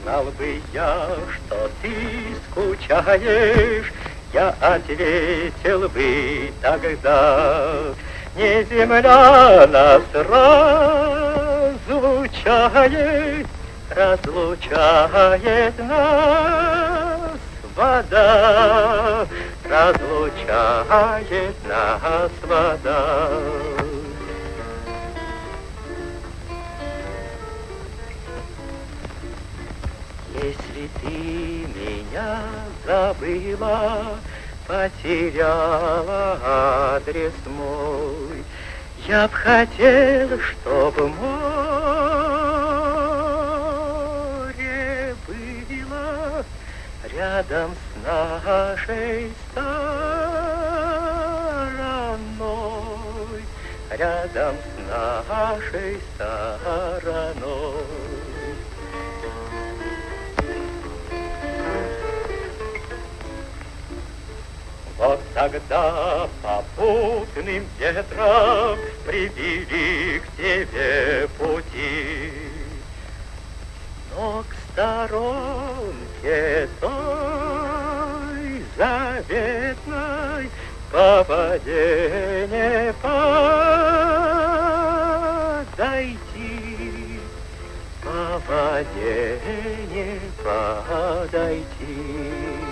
Знал бы я, что ты скучаешь, я ответил бы тогда. Не земля нас разлучает, разлучает нас вода, разлучает нас вода. Если ты меня забыла, потеряла адрес мой, я б хотел, чтобы море было рядом с нашей стороной, рядом с нашей стороной. Вот тогда попутным ветром привели к тебе пути, но к сторонке той заветной по воде не подойти, по воде не подойти.